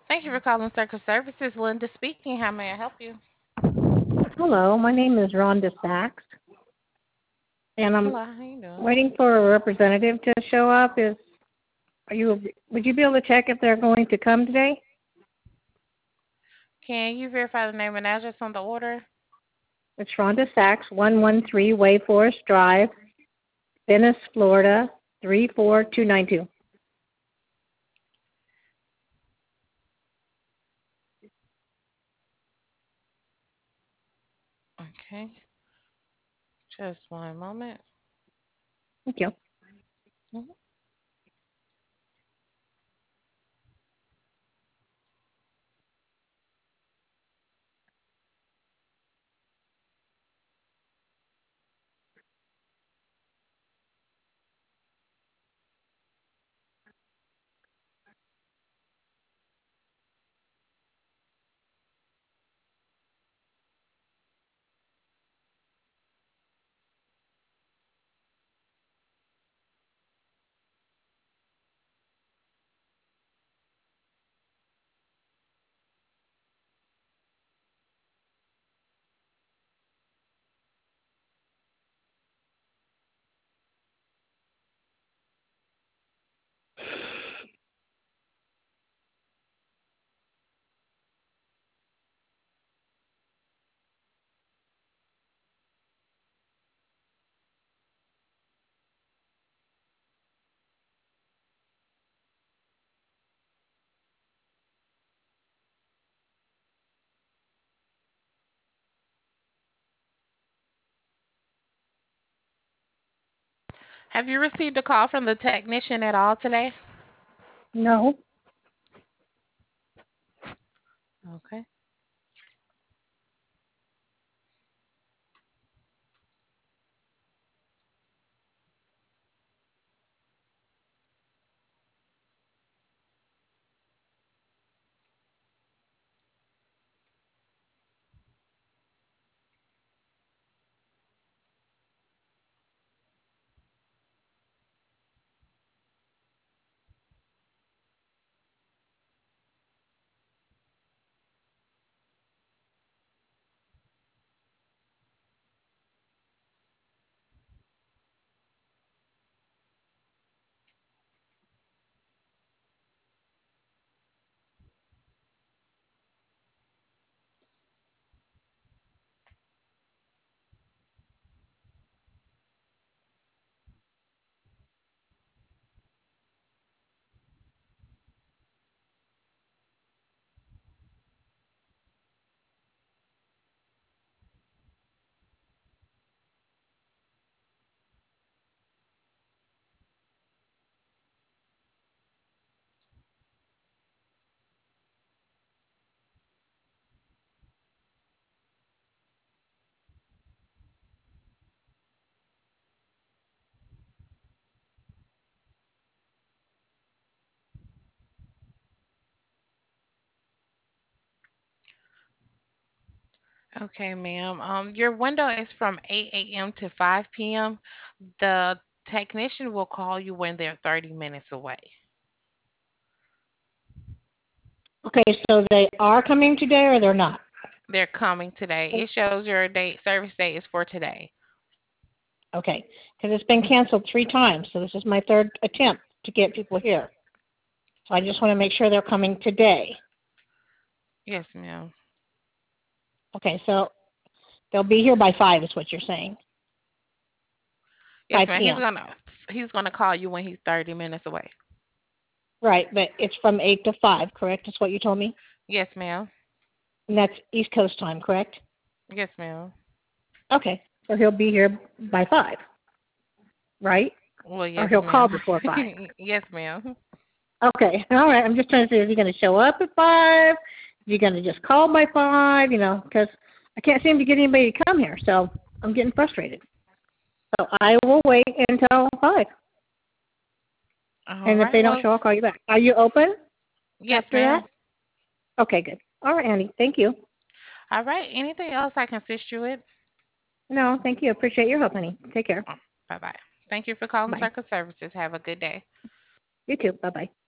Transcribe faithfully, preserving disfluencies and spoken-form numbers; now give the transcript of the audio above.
Thank you for calling Circle Services. Linda speaking. How may I help you? Hello, my name is Rhonda Sachs, and I'm Hello, how you doing? waiting for a representative to show up. Is are you? Would you be able to check if they're going to come today? Can you verify the name and address on the order? It's Rhonda Sachs, one one three Way Forest Drive, Venice, Florida, three four two nine two. Okay, just one moment. Thank you. Mhm. Have you received a call from the technician at all today? No. Okay. Okay, ma'am. Um, your window is from eight a m to five p m. The technician will call you when they're thirty minutes away. Okay, so they are coming today or they're not? They're coming today. It shows your date, service date is for today. Okay, because it's been canceled three times, so this is my third attempt to get people here. So I just want to make sure they're coming today. Yes, ma'am. Okay, so they'll be here by five, is what you're saying. Yes, Five ma'am. He's p.m. gonna he's gonna call you when he's thirty minutes away. Right, but it's from eight to five, correct? That's what you told me? Yes, ma'am. And that's East Coast time, correct? Yes, ma'am. Okay, so he'll be here by five, right? Well, Or yes, he'll call ma'am. before five. Yes, ma'am. Okay, all right. I'm just trying to see, is he going to show up at five? Is he going to just call by five? You know, because I can't seem to get anybody to come here, so I'm getting frustrated. So I will wait until five, All and if right. they don't Well, show, I'll call you back. Are you open yes, after that? ma'am. Okay, good. All right, Annie. Thank you. All right. Anything else I can assist you with? No, thank you. Appreciate your help, honey. Take care. Oh, bye bye. Thank you for calling Bye. Circle Services. Have a good day. You too. Bye bye.